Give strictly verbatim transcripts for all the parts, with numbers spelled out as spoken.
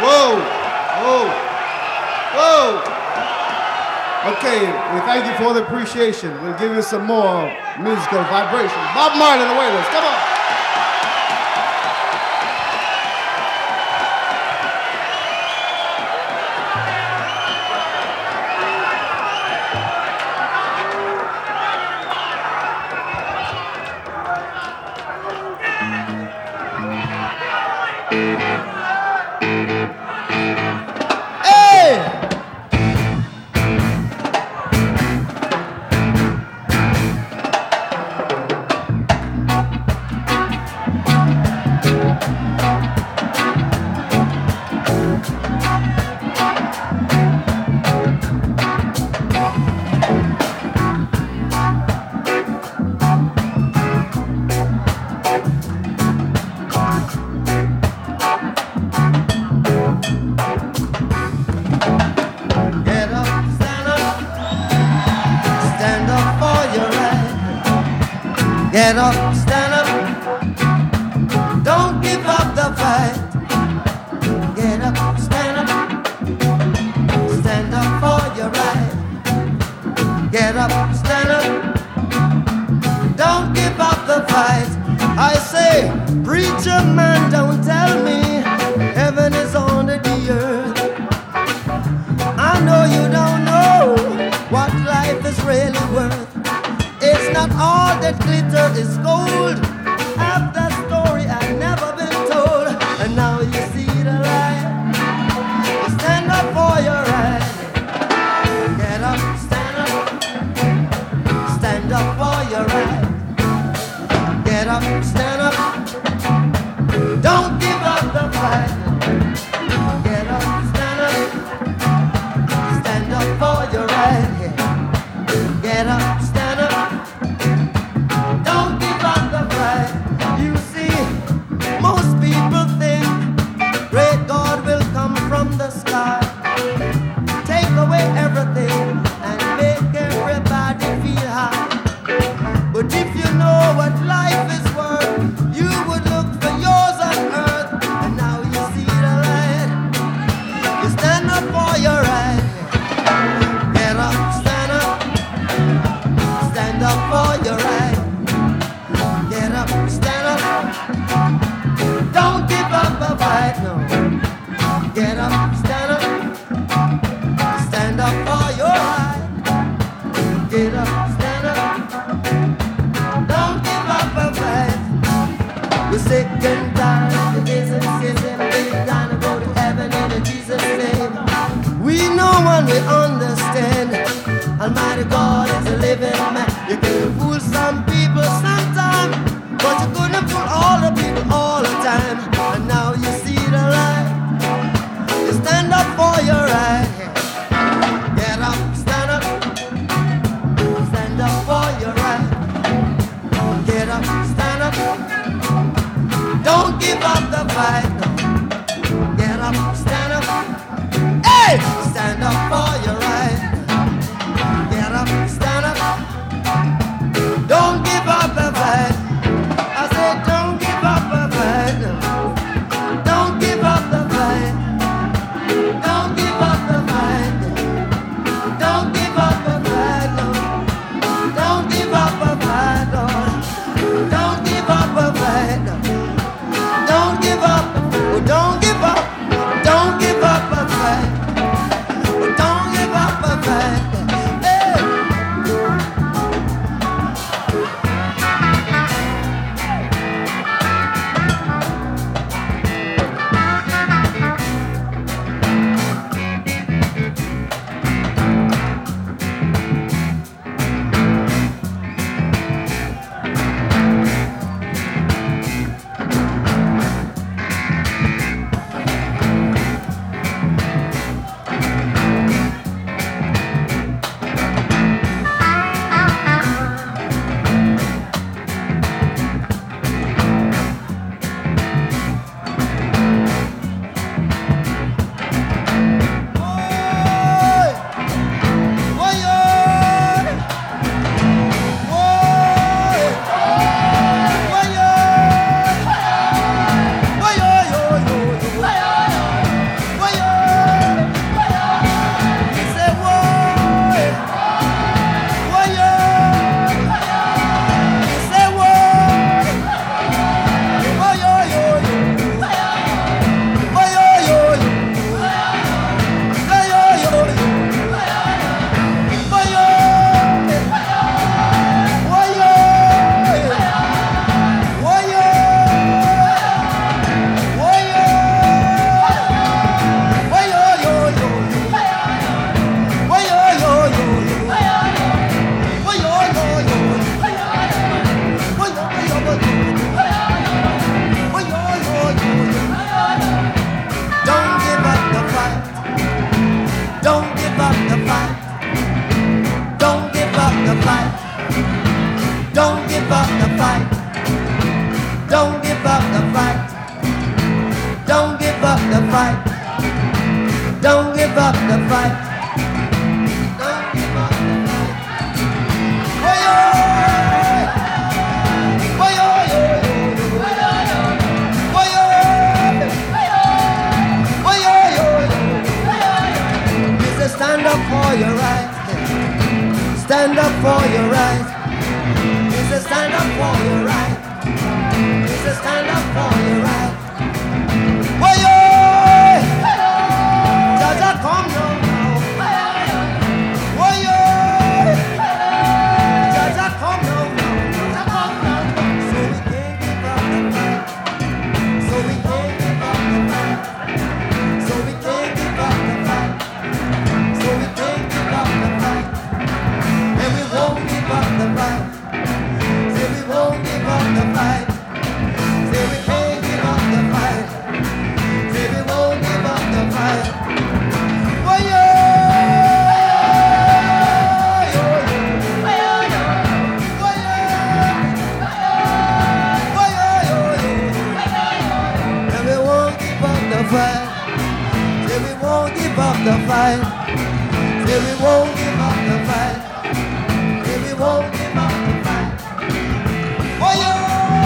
Whoa, whoa, whoa. Okay, we thank you for the appreciation. We'll give you some more musical vibrations. Bob Marley and the Wailers, come on. Get up, stand up, don't give up the fight. Get up, stand up, stand up for your right. Get up, stand up, don't give up the fight. I say, preacher man, don't tell me heaven is under the earth. I know you don't know what life is really worth. It's not all that glitter is gold. Half that story I've never been told. And now you see the light. You stand up for your right. Get up, stand up. Stand up for your right. Get up, stand up. Don't give up the fight. Get up, stand up. Stand up for your right. Get up, stand up. You see, most people think great God will come from the sky, take away everything and make everybody feel high. But if you know what life is worth, you would look for yours on earth. And now you see the light. You stand up for your right. Get up, stand up. Stand up for your right. Get up, stand up. Don't give up the fight, no. Get up, stand up. Stand up for your right. Get up, stand up. Don't give up the fight. We're sick and tired of the ism, schism. We're gonna go to heaven in Jesus' name. We know and we understand. Almighty God is a living man. You can fool some people sometime, but you couldn't fool all the people all the time. And now you see the light. You stand up for your right. Get up, stand up. Stand up for your right. Get up, stand up. Don't give up the fight. No. Get up, stand up. Hey! Stand up for your right. Get up, stand up. Don't give up the fight. I said don't give up the fight. Don't give up the fight. Don't give up the fight. Don't give up the fight. Don't give up the fight. Don't give up the fight. Don't give up the fight. give up the fight. Don't give up the fight. Don't give up the fight. Boy, oh, boy, oh, boy, oh, boy, oh. You say stand up for your right. Stand up for your right. You say stand up for your right. You say stand up for your right. Boy, oh, Jaja, come now, now. Boy, oh, Jaja, come now, now. Jaja, come now. So we can't give up the fight. So we can't give up the fight. So we can't give up the fight. And we won't give up the fight. Say we won't give up the fight. Say we can't give up the fight. Say we won't give up the fight. Oh yeah, oh yeah, oh yeah, oh yeah, oh yeah. And we won't give up the fight. Say we won't give up the fight. Say we won't give up the fight. Say we won't give up the fight. Oh yeah.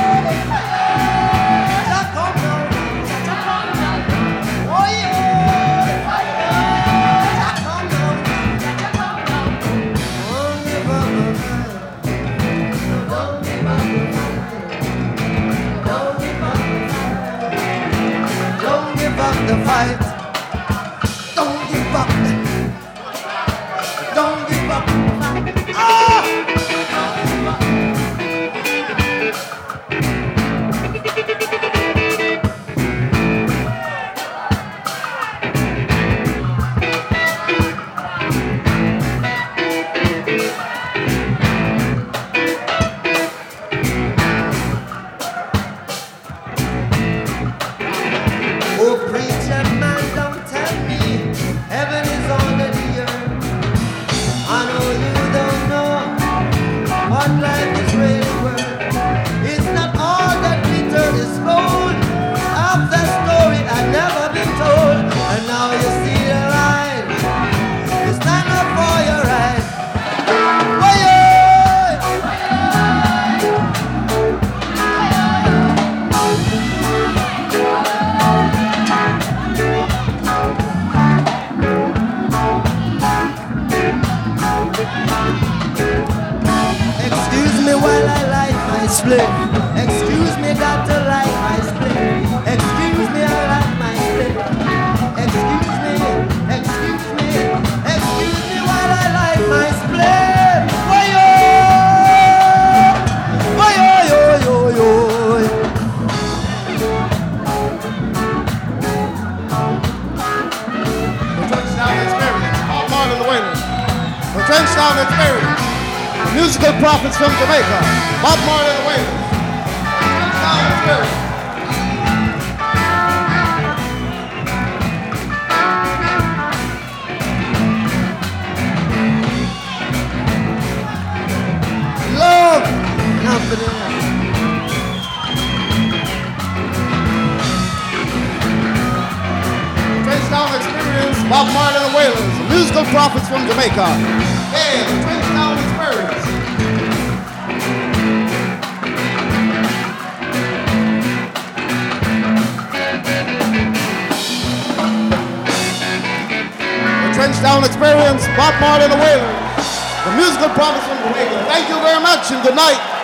The fight. Don't give up. Don't give up. Ah! Oh, preacher man, don't tell me heaven is under the earth. I know you don't know what life is really worth. It's not all that glitter is gold. Half the story had never been told. And now you see the light. You stand up for your right. Excuse me while I light my split. Excuse me, got to light my split. Excuse me, I light my split. Excuse me, excuse me, excuse me while I light my split. Why yo, why yo yo yo yo. The Trenchtown Experience, Bob Marley and the Wailers. The Trenchtown Experience, the musical prophets from Jamaica, Bob Marley and the Wailers. Trenchtown Experience. Love, confidence. Trenchtown Experience, Bob Marley and the Wailers, the musical prophets from Jamaica. Yeah, the Trenchtown Experience. The Trenchtown Experience, Bob Marley and the Wailers, the musical prophets from Jamaica. Thank you very much and good night.